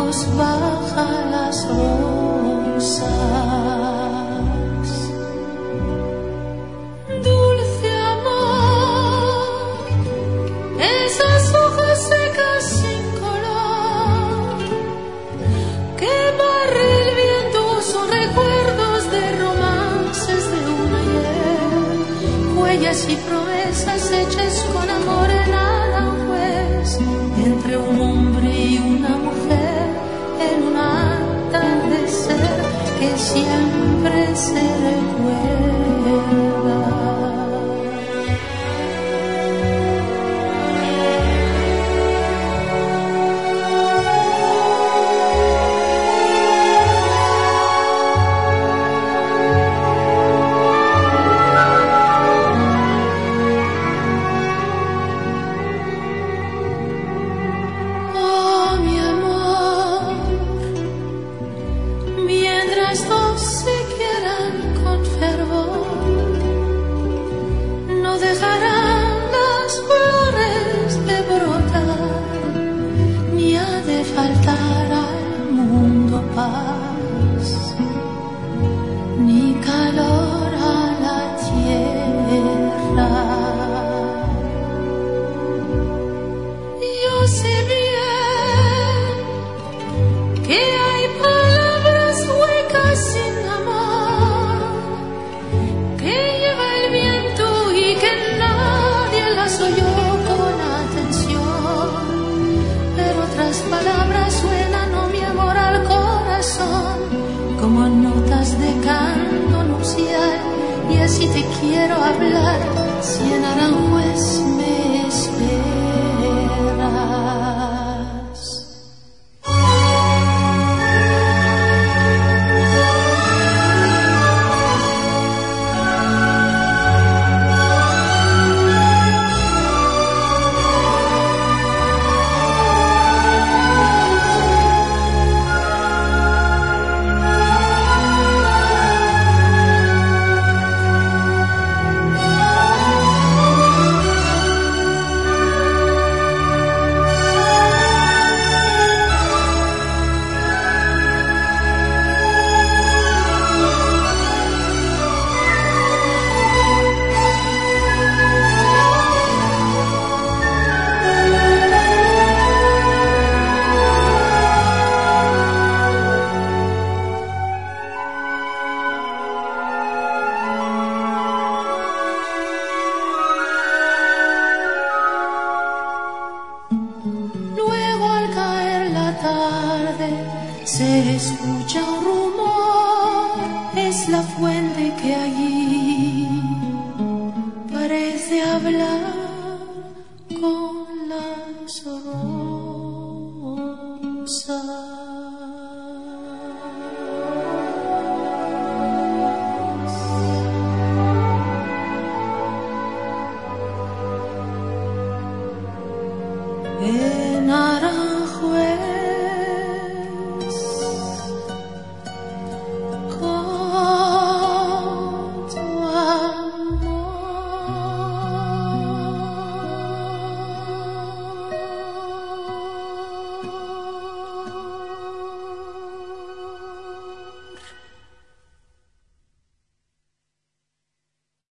luz baja las rosas. Dulce amor, esas hojas secas sin color que barre el viento son recuerdos de romances de un ayer, huellas y promesas hechas con amor en Aranjuez, entre un hombre y una mujer en un atardecer que siempre se recuerda. Faltar al mundo paz, ni calor a la tierra. Yo sé bien que hay palabras huecas sin amor, que lleva el viento y que nadie las oyó con atención, pero otras palabras suenan, oh mi amor, al corazón como notas de canto nupcial, y así te quiero hablar si en Aranjuez me esperas. Se escucha un rumor, es la fuente que allí parece hablar con las rosas.